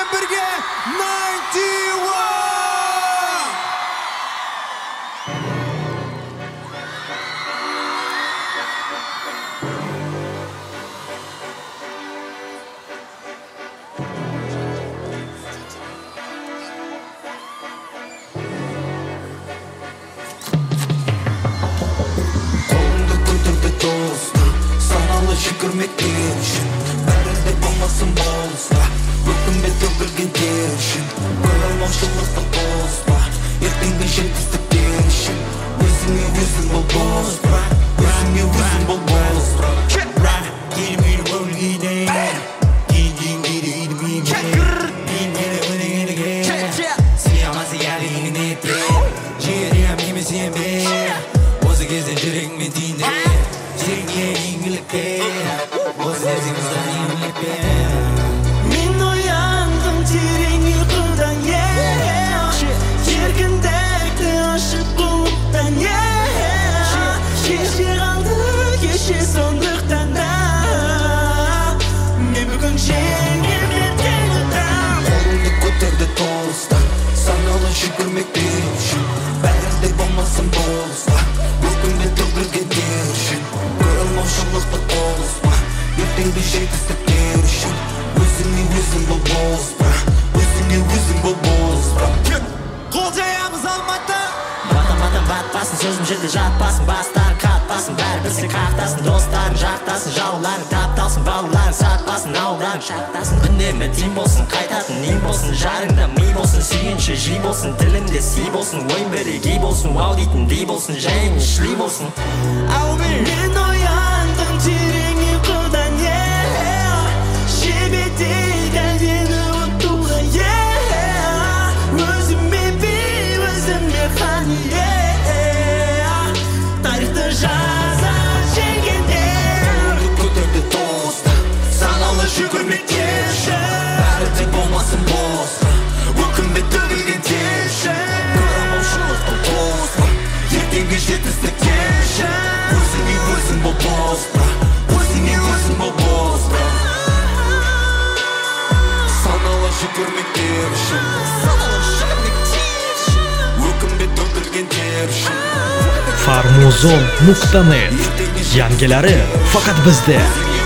birga 91. Şükürmektir bärinde bolmasın bolsa өкінбе төгілген тершін Көңілмаушылықты қоспа ертеңгі жетістіктер үшін өзіңе өзің бол бос өзіңе өзің бол бос келмейді бөлгейде кейін келеді беймейде сыйамасы әліңін етте жерем емес ембе осы кезде жүрегіңмен тиінде Сергей еңгілікке Осы өзіңізді еңгілікке Мен ояндым терең ұйқыдан Еркіндікті ашып бұлттан Кеше қалды кеше сондықтан да Мен бүгін жеңемін теңізден Қолымды көтерді толыстан Саналы жүгірмектер үшін Бәрінде болмасын болса Өкінбе төгілген тершін Көңілмаушылықты қоспа ертеңгі жетістіктер үшін өзіңе өзің бол бос өзіңе өзің бол бос Қол жаямыз Алматы Батамадан батпасын сөзім жерде жатпасын бастарын қатпасын бәрі білсе қақтасын достарын жақтасын жауларын тапталсын балаларын сатпасын ауылдарын шаттасын үнемі дем болсын қайтатын нем болсын жарыңда ми болсын сүйінші жи болсын тілінде си болсын ойын бірегей болсын вау дейтін дей болсын және шли болсын мен ояндым терең ұйқыдан жебедей әлдені ұмытуға өзіме би өзіме хан тарихты жаза жеңгендер көтерді тоста саналы жүгірмектеші бәрі де болмасын бос өкінбе төгілген терші көңілмаушылықты қоспа ертеңгі жетістіктерші өзіңе өзің бол бос өзіңе өзің бол бос саналы жүгірмектеші өкінбе төгілген терші Farmuzon.net Yangilari faqat bizda.